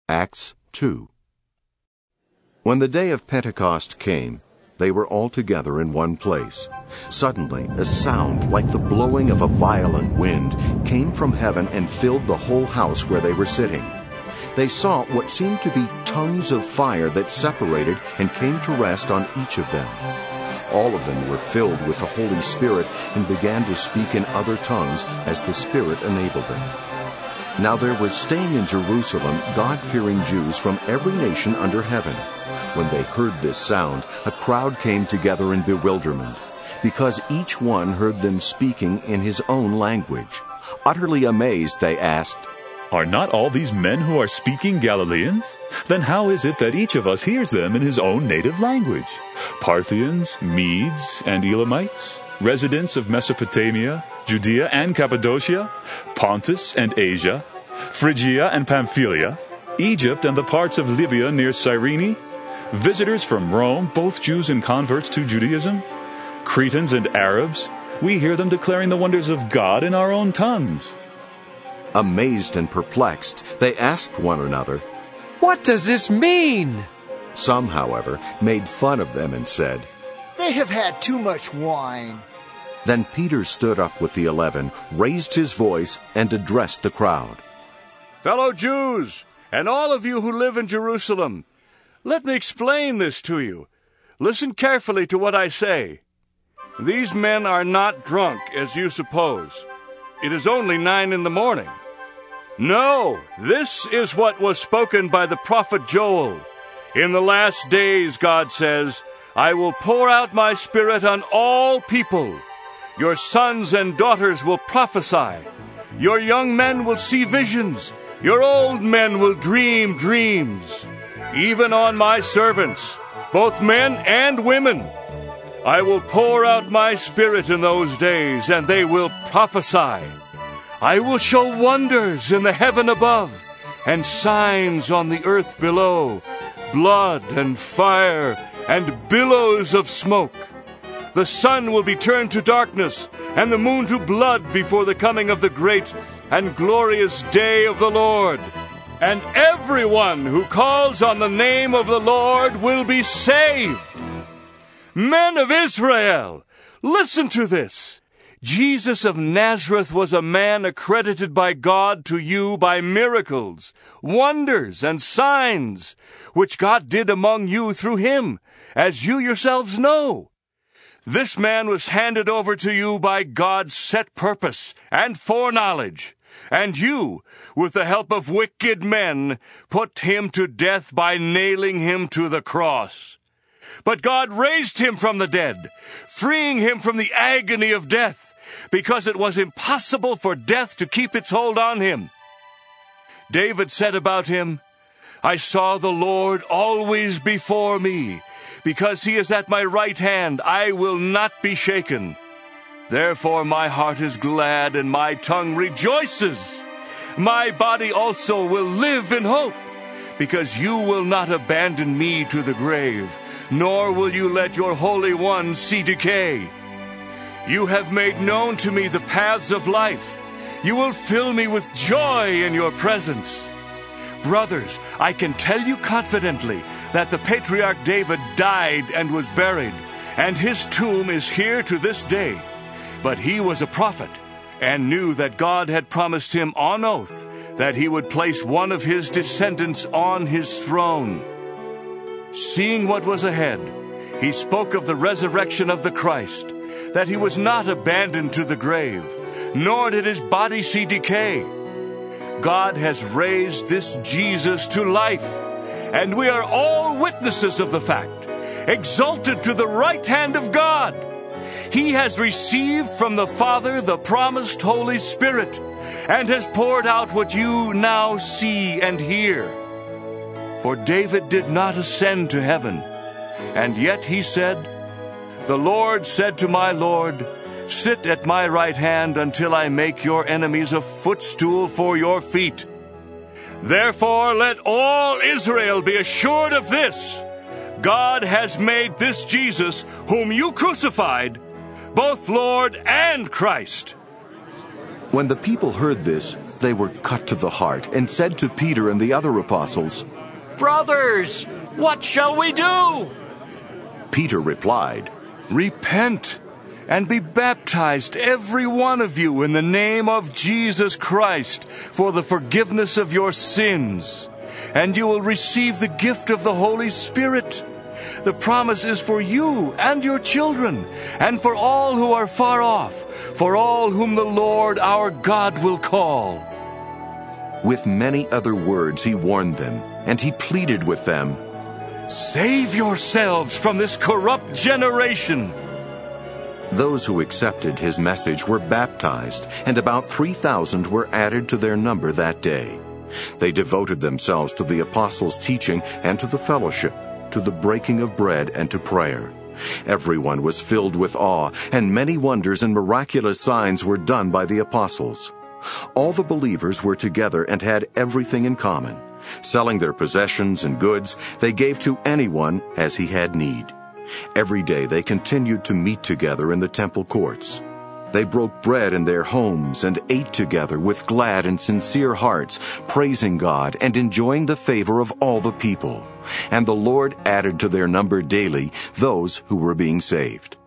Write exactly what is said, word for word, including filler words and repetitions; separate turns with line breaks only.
Acts two. When the day of Pentecost came, they were all together in one place. Suddenly, a sound like the blowing of a violent wind came from heaven and filled the whole house where they were sitting. They saw what seemed to be tongues of fire that separated and came to rest on each of them. All of them were filled with the Holy Spirit and began to speak in other tongues as the Spirit enabled them. Now there were staying in Jerusalem God-fearing Jews from every nation under heaven. When they heard this sound, a crowd came together in bewilderment, because each one heard them speaking in his own language. Utterly amazed, they asked,
"Are not all these men who are speaking Galileans? Then how is it that each of us hears them in his own native language? Parthians, Medes, and Elamites, residents of Mesopotamia, Judea and Cappadocia, Pontus and Asia, Phrygia and Pamphylia, Egypt and the parts of Libya near Cyrene, visitors from Rome, both Jews and converts to Judaism, Cretans and Arabs, we hear them declaring the wonders of God in our own tongues."
Amazed and perplexed, they asked one another,
"What does this mean?"
Some, however, made fun of them and said,
"They have had too much wine."
Then Peter stood up with the eleven, raised his voice, and addressed the crowd.
"Fellow Jews, and all of you who live in Jerusalem, let me explain this to you. Listen carefully to what I say. These men are not drunk, as you suppose. It is only nine in the morning. No, this is what was spoken by the prophet Joel. In the last days, God says, I will pour out my Spirit on all people. Your sons and daughters will prophesy. Your young men will see visions. Your old men will dream dreams. Even on my servants, both men and women, I will pour out my Spirit in those days, and they will prophesy. I will show wonders in the heaven above, and signs on the earth below, blood and fire and billows of smoke. The sun will be turned to darkness, and the moon to blood before the coming of the great and glorious day of the Lord. And everyone who calls on the name of the Lord will be saved. Men of Israel, listen to this. Jesus of Nazareth was a man accredited by God to you by miracles, wonders, and signs, which God did among you through him, as you yourselves know. This man was handed over to you by God's set purpose and foreknowledge, and you, with the help of wicked men, put him to death by nailing him to the cross. But God raised him from the dead, freeing him from the agony of death, because it was impossible for death to keep its hold on him. David said about him, I saw the Lord always before me. Because he is at my right hand, I will not be shaken. Therefore my heart is glad and my tongue rejoices. My body also will live in hope, because you will not abandon me to the grave, nor will you let your Holy One see decay. You have made known to me the paths of life. You will fill me with joy in your presence. Brothers, I can tell you confidently that the patriarch David died and was buried, and his tomb is here to this day. But he was a prophet, and knew that God had promised him on oath that he would place one of his descendants on his throne. Seeing what was ahead, he spoke of the resurrection of the Christ, that he was not abandoned to the grave, nor did his body see decay. God has raised this Jesus to life, and we are all witnesses of the fact, exalted to the right hand of God. He has received from the Father the promised Holy Spirit, and has poured out what you now see and hear. For David did not ascend to heaven, and yet he said, The Lord said to my Lord, Sit at my right hand until I make your enemies a footstool for your feet. Therefore let all Israel be assured of this. God has made this Jesus, whom you crucified, both Lord and Christ.
When the people heard this, they were cut to the heart and said to Peter and the other apostles,
Brothers, what shall we do?
Peter replied,
Repent and be baptized, every one of you, in the name of Jesus Christ, for the forgiveness of your sins, and you will receive the gift of the Holy Spirit. The promise is for you and your children, and for all who are far off, for all whom the Lord our God will call.
With many other words he warned them, and he pleaded with them,
Save yourselves from this corrupt generation.
Those who accepted his message were baptized, and about three thousand were added to their number that day. They devoted themselves to the apostles' teaching and to the fellowship, to the breaking of bread and to prayer. Everyone was filled with awe, and many wonders and miraculous signs were done by the apostles. All the believers were together and had everything in common. Selling their possessions and goods, they gave to anyone as he had need. Every day they continued to meet together in the temple courts. They broke bread in their homes and ate together with glad and sincere hearts, praising God and enjoying the favor of all the people. And the Lord added to their number daily those who were being saved.